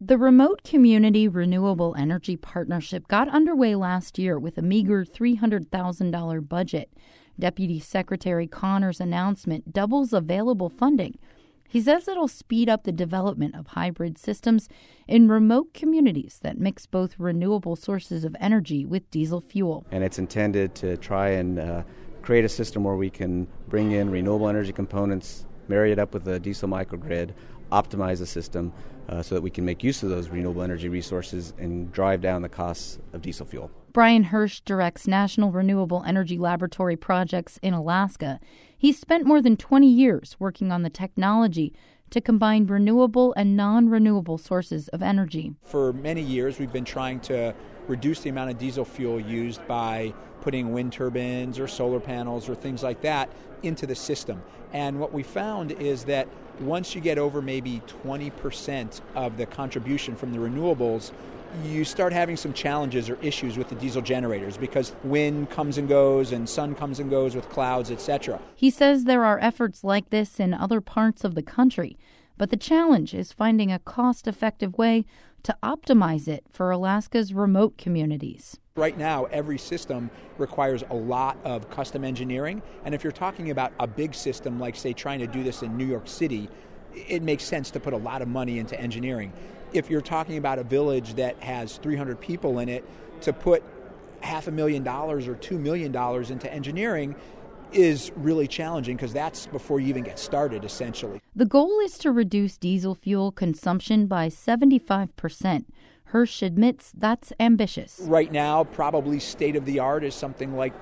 The Remote Community Renewable Energy Partnership got underway last year with a meager $300,000 budget. Deputy Secretary Connor's announcement doubles available funding. He says it'll speed up the development of hybrid systems in remote communities that mix both renewable sources of energy with diesel fuel. And it's intended to try and create a system where we can bring in renewable energy components, marry it up with a diesel microgrid, optimize the system so that we can make use of those renewable energy resources and drive down the costs of diesel fuel. Brian Hirsch directs National Renewable Energy Laboratory projects in Alaska. He's spent more than 20 years working on the technology to combine renewable and non-renewable sources of energy. For many years, we've been trying to reduce the amount of diesel fuel used by putting wind turbines or solar panels or things like that into the system. And what we found is that once you get over maybe 20% of the contribution from the renewables, you start having some challenges or issues with the diesel generators because wind comes and goes and sun comes and goes with clouds, etc. He says there are efforts like this in other parts of the country, but the challenge is finding a cost-effective way to optimize it for Alaska's remote communities. Right now, every system requires a lot of custom engineering, and if you're talking about a big system like, say, trying to do this in New York City, it makes sense to put a lot of money into engineering. If you're talking about a village that has 300 people in it, to put $500,000 or $2 million into engineering is really challenging because that's before you even get started, essentially. The goal is to reduce diesel fuel consumption by 75%. Hirsch admits that's ambitious. Right now, probably state-of-the-art is something like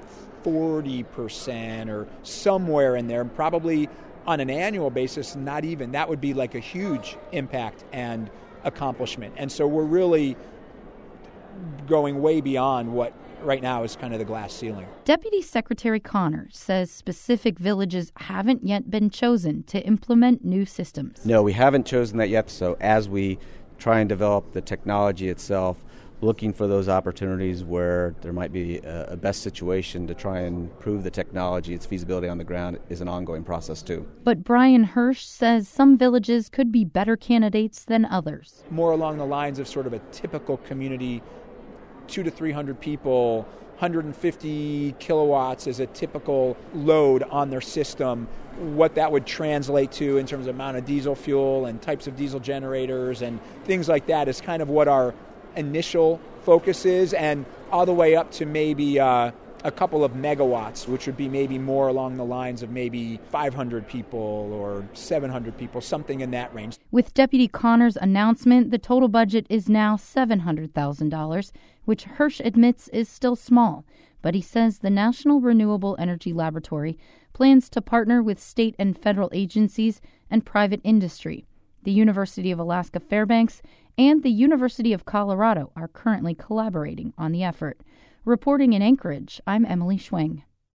40% or somewhere in there, probably on an annual basis, not even. That would be like a huge impact and accomplishment. And so we're really going way beyond what right now is kind of the glass ceiling. Deputy Secretary Connor says specific villages haven't yet been chosen to implement new systems. No, we haven't chosen that yet. So as we try and develop the technology itself, looking for those opportunities where there might be a best situation to try and prove the technology, its feasibility on the ground is an ongoing process too. But Brian Hirsch says some villages could be better candidates than others. More along the lines of sort of a typical community, 200 to 300 people, 150 kilowatts is a typical load on their system. What that would translate to in terms of amount of diesel fuel and types of diesel generators and things like that is kind of what our initial focus is, and all the way up to maybe a couple of megawatts, which would be maybe more along the lines of maybe 500 people or 700 people, something in that range. With Deputy Connor's announcement, the total budget is now $700,000, which Hirsch admits is still small. But he says the National Renewable Energy Laboratory plans to partner with state and federal agencies and private industry. The University of Alaska Fairbanks and the University of Colorado are currently collaborating on the effort. Reporting in Anchorage, I'm Emily Schwing.